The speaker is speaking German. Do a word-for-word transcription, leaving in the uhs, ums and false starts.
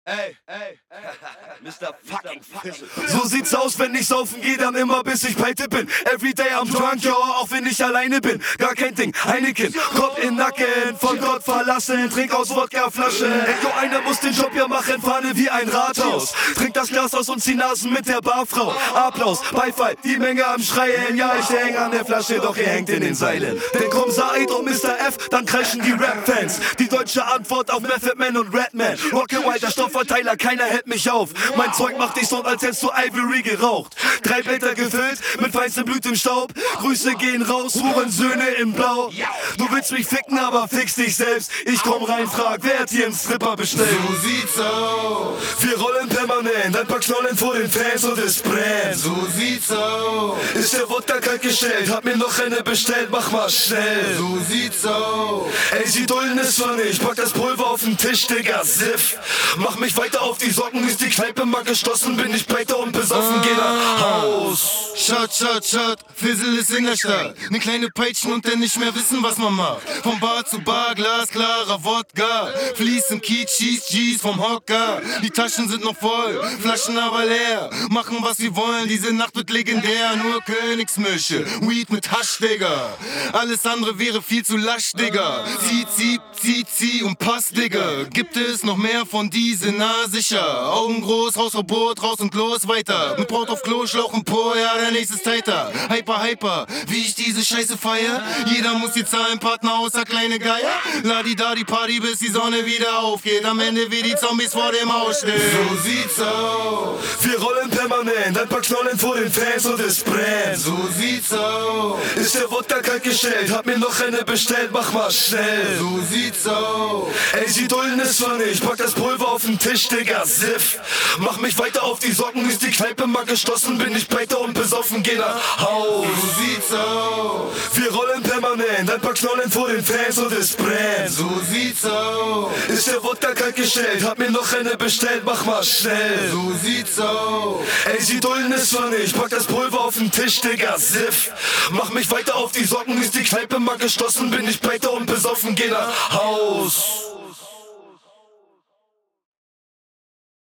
Ey, ey, Mister Fucking Fizzle. So sieht's aus, wenn ich saufen gehe, dann immer bis ich pleite bin. Everyday I'm drunk, yo, auch wenn ich alleine bin. Gar kein Ding, Heineken, Kopf in Nacken, von Gott verlassen, trink aus Wodkaflaschen. Ey, yo, einer muss den Job ja machen, Fahne wie ein Rathaus. Trink das Glas aus und zieh Nasen mit der Barfrau. Applaus, Beifall, die Menge am Schreien. Ja, ich häng an der Flasche, doch ihr hängt in den Seilen. Denn komm Said und Mister F, dann kreischen die Rap-Fans. Die deutsche Antwort auf Method Man und Redman. Rock'n'Roll, der Stoffverteiler, keiner hält mich auf. Mein Zeug macht dich so, als hättest du Ivory geraucht. Drei Blätter gefüllt mit feinstem Blut im Staub. Grüße gehen raus, Hurensöhne in Blau. Du willst mich ficken, aber fix dich selbst. Ich komm rein, frag, wer hat hier einen Stripper bestellt? So sieht's aus. Wir rollen permanent, ein paar Knollen vor den Fans und es brennt. So sieht's aus. Ist der Wodka kalt gestellt, hab mir noch eine bestellt, mach mal schnell. So sieht's aus. Ey, sie dulden es zwar nicht, pack das Pulver auf den Tisch, Digga, Siff. Mach mich weiter auf die Socken, ist die Kneipe mal geschlossen, bin ich pleite und besoffen, geh nach Haus. Shot, shot, shot, Fizzle ist in der Stadt. Ne kleine Peitschen und dann nicht mehr wissen, was man macht. Vom Bar zu Bar, glasklarer Wodka. Fließen Kiez, Cheese, G's vom Hocker. Die Taschen sind noch voll, Flaschen aber leer. Machen was sie wollen, diese Nacht wird legendär. Nur Königsmische, Weed mit Hasch, Digga. Alles andere wäre viel zu lasch, Digga. Zieh, zieh, zieh, zieh und pass, Digga. Gibt es noch mehr von diese, na sicher. Augen groß, Hausverbot, raus und los, weiter. Mit Braut auf Klo, Schlauch und Po, ja, der nächste ist tighter. Hyper, hyper, wie ich diese Scheiße feier. Jeder muss hier zahlen, Partner außer kleine Geier. Ladi da die Party, bis die Sonne wieder aufgeht. Am Ende wie die Zombies vor dem Haus stehen. So sieht's aus. Wir rollen permanent, ein paar Knollen vor den Fans und es brennt. So sieht's aus. Ist der Wodka kalt gestellt, hab mir noch eine bestellt, mach mal schnell. So sieht's aus. Ey, sie dulden es zwar nicht, pack das Pulver auf den Tisch, Digga, Siff. Mach mich weiter auf die Socken, ist die Kneipe mal geschlossen, bin ich pleite und besoffen, geh nach Haus. So sieht's aus. Wir rollen permanent, ein paar Knollen vor den Fans und es brennt. So sieht's aus. Ist der Wodka kalt gestellt, hab mir noch eine bestellt, mach mal schnell. So sieht's aus. Ey, sie dulden es zwar nicht, pack das Pulver auf den Tisch, Digga, Siff. Mach mich weiter auf die Socken, ist die Kneipe mal geschlossen, bin ich pleite und besoffen, geh nach Haus.